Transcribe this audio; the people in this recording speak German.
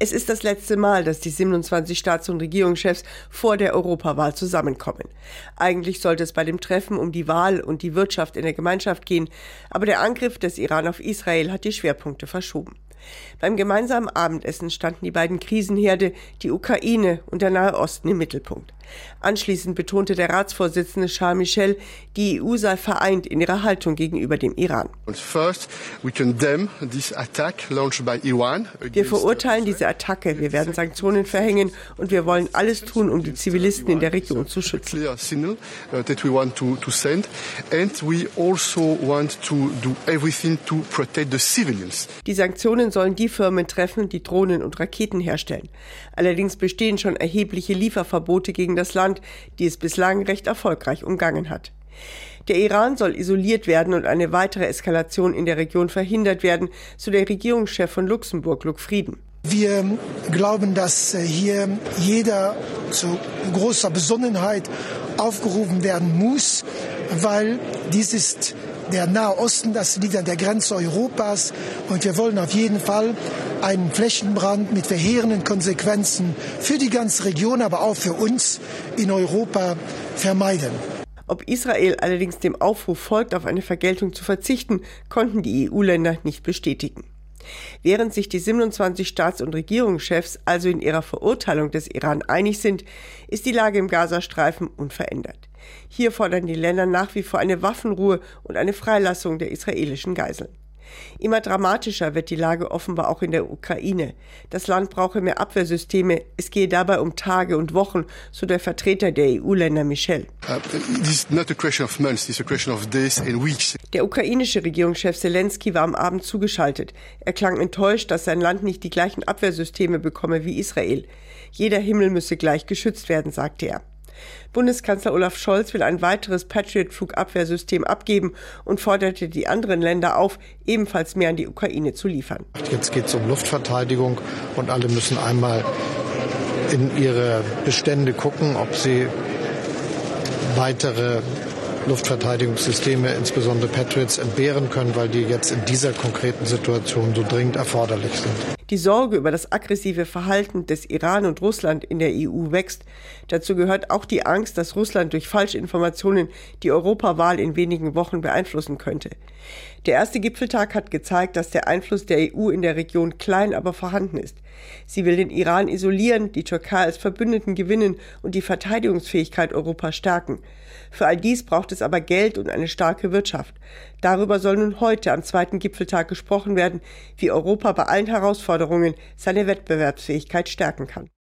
Es ist das letzte Mal, dass die 27 Staats- und Regierungschefs vor der Europawahl zusammenkommen. Eigentlich sollte es bei dem Treffen um die Wahl und die Wirtschaft in der Gemeinschaft gehen, aber der Angriff des Iran auf Israel hat die Schwerpunkte verschoben. Beim gemeinsamen Abendessen standen die beiden Krisenherde, die Ukraine und der Nahe Osten, im Mittelpunkt. Anschließend betonte der Ratsvorsitzende Charles Michel, die EU sei vereint in ihrer Haltung gegenüber dem Iran. Wir verurteilen diese Attacke, wir werden Sanktionen verhängen und wir wollen alles tun, um die Zivilisten in der Region zu schützen. Die Sanktionen sollen die Firmen treffen, die Drohnen und Raketen herstellen. Allerdings bestehen schon erhebliche Lieferverbote gegen das Land, die es bislang recht erfolgreich umgangen hat. Der Iran soll isoliert werden und eine weitere Eskalation in der Region verhindert werden, so der Regierungschef von Luxemburg, Luc Frieden. Wir glauben, dass hier jeder zu großer Besonnenheit aufgerufen werden muss, weil dies ist der Nahe Osten, das liegt an der Grenze Europas, und wir wollen auf jeden Fall einen Flächenbrand mit verheerenden Konsequenzen für die ganze Region, aber auch für uns in Europa vermeiden. Ob Israel allerdings dem Aufruf folgt, auf eine Vergeltung zu verzichten, konnten die EU-Länder nicht bestätigen. Während sich die 27 Staats- und Regierungschefs also in ihrer Verurteilung des Iran einig sind, ist die Lage im Gazastreifen unverändert. Hier fordern die Länder nach wie vor eine Waffenruhe und eine Freilassung der israelischen Geiseln. Immer dramatischer wird die Lage offenbar auch in der Ukraine. Das Land brauche mehr Abwehrsysteme. Es gehe dabei um Tage und Wochen, so der Vertreter der EU-Länder Michel. Der ukrainische Regierungschef Zelensky war am Abend zugeschaltet. Er klang enttäuscht, dass sein Land nicht die gleichen Abwehrsysteme bekomme wie Israel. Jeder Himmel müsse gleich geschützt werden, sagte er. Bundeskanzler Olaf Scholz will ein weiteres Patriot-Flugabwehrsystem abgeben und forderte die anderen Länder auf, ebenfalls mehr an die Ukraine zu liefern. Jetzt geht es um Luftverteidigung und alle müssen einmal in ihre Bestände gucken, ob sie weitere Luftverteidigungssysteme, insbesondere Patriots, entbehren können, weil die jetzt in dieser konkreten Situation so dringend erforderlich sind. Die Sorge über das aggressive Verhalten des Iran und Russland in der EU wächst. Dazu gehört auch die Angst, dass Russland durch Falschinformationen die Europawahl in wenigen Wochen beeinflussen könnte. Der erste Gipfeltag hat gezeigt, dass der Einfluss der EU in der Region klein, aber vorhanden ist. Sie will den Iran isolieren, die Türkei als Verbündeten gewinnen und die Verteidigungsfähigkeit Europas stärken. Für all dies braucht es aber Geld und eine starke Wirtschaft. Darüber soll nun heute am zweiten Gipfeltag gesprochen werden, wie Europa bei allen Herausforderungen seine Wettbewerbsfähigkeit stärken kann.